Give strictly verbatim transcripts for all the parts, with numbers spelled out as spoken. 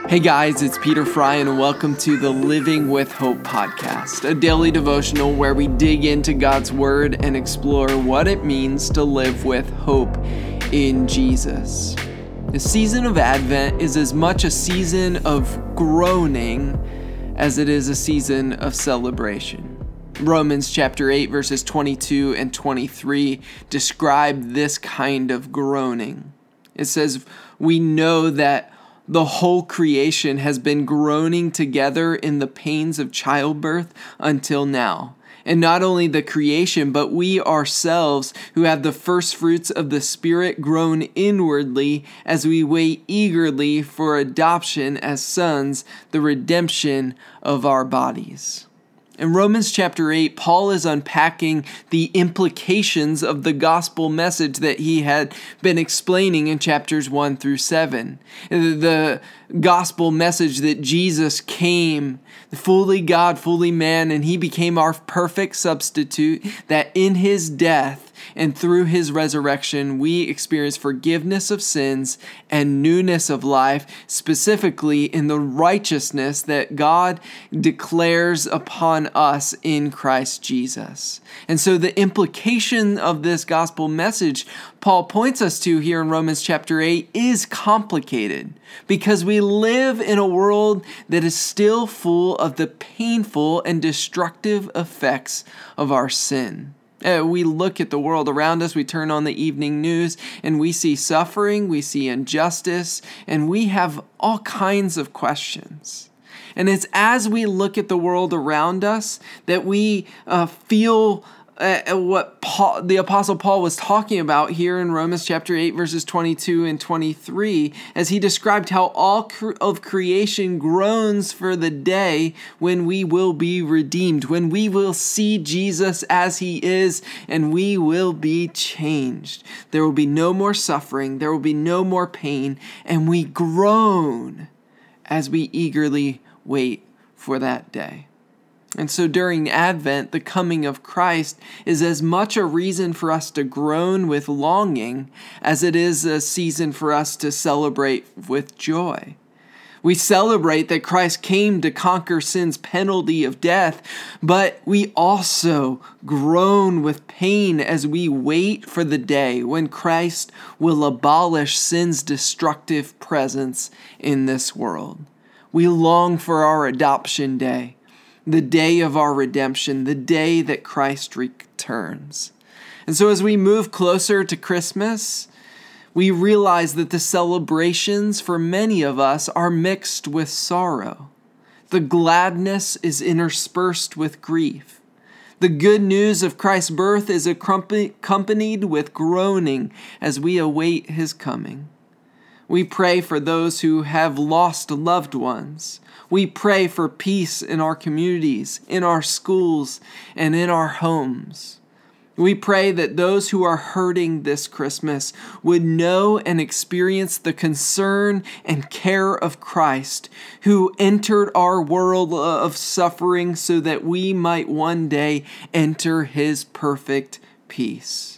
Hey guys, it's Peter Fry and welcome to the Living with Hope podcast, a daily devotional where we dig into God's Word and explore what it means to live with hope in Jesus. The season of Advent is as much a season of groaning as it is a season of celebration. Romans chapter eight verses twenty-two and twenty-three describe this kind of groaning. It says, "We know that the whole creation has been groaning together in the pains of childbirth until now. And not only the creation, but we ourselves who have the first fruits of the Spirit groan inwardly as we wait eagerly for adoption as sons, the redemption of our bodies." In Romans chapter eight, Paul is unpacking the implications of the gospel message that he had been explaining in chapters one through seven. The gospel message that Jesus came, fully God, fully man, and he became our perfect substitute, that in his death and through his resurrection, we experience forgiveness of sins and newness of life, specifically in the righteousness that God declares upon us in Christ Jesus. And so the implication of this gospel message Paul points us to here in Romans chapter eight is complicated because we live in a world that is still full of the painful and destructive effects of our sin. Uh, we look at the world around us, we turn on the evening news, and we see suffering, we see injustice, and we have all kinds of questions. And it's as we look at the world around us that we uh, feel uh, what Paul, the Apostle Paul was talking about here in Romans chapter eight, verses twenty-two and twenty-three, as he described how all cre- of creation groans for the day when we will be redeemed, when we will see Jesus as he is, and we will be changed. There will be no more suffering, there will be no more pain, and we groan as we eagerly wait for that day. And so during Advent, the coming of Christ is as much a reason for us to groan with longing as it is a season for us to celebrate with joy. We celebrate that Christ came to conquer sin's penalty of death, but we also groan with pain as we wait for the day when Christ will abolish sin's destructive presence in this world. We long for our adoption day, the day of our redemption, the day that Christ returns. And so as we move closer to Christmas, we realize that the celebrations for many of us are mixed with sorrow. The gladness is interspersed with grief. The good news of Christ's birth is accompanied with groaning as we await his coming. We pray for those who have lost loved ones. We pray for peace in our communities, in our schools, and in our homes. We pray that those who are hurting this Christmas would know and experience the concern and care of Christ, who entered our world of suffering so that we might one day enter his perfect peace.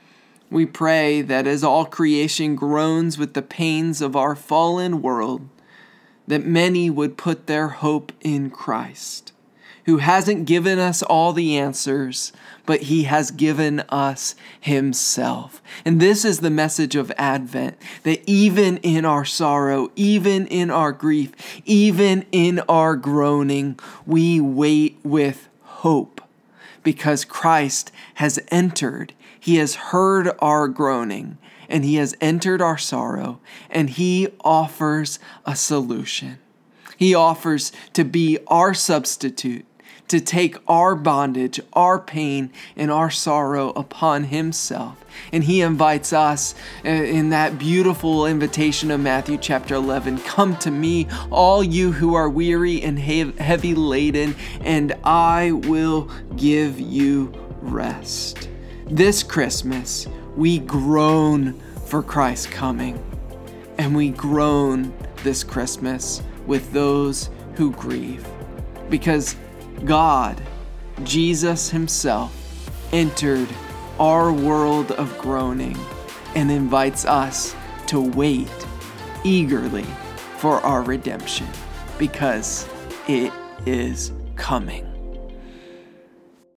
We pray that as all creation groans with the pains of our fallen world, that many would put their hope in Christ, who hasn't given us all the answers, but he has given us himself. And this is the message of Advent, that even in our sorrow, even in our grief, even in our groaning, we wait with hope because Christ has entered. He has heard our groaning, and he has entered our sorrow, and he offers a solution. He offers to be our substitute, to take our bondage, our pain, and our sorrow upon himself. And he invites us in that beautiful invitation of Matthew chapter eleven, "Come to me, all you who are weary and heavy laden, and I will give you rest." This Christmas, we groan for Christ's coming, and we groan this Christmas with those who grieve, because God, Jesus himself, entered our world of groaning and invites us to wait eagerly for our redemption, because it is coming.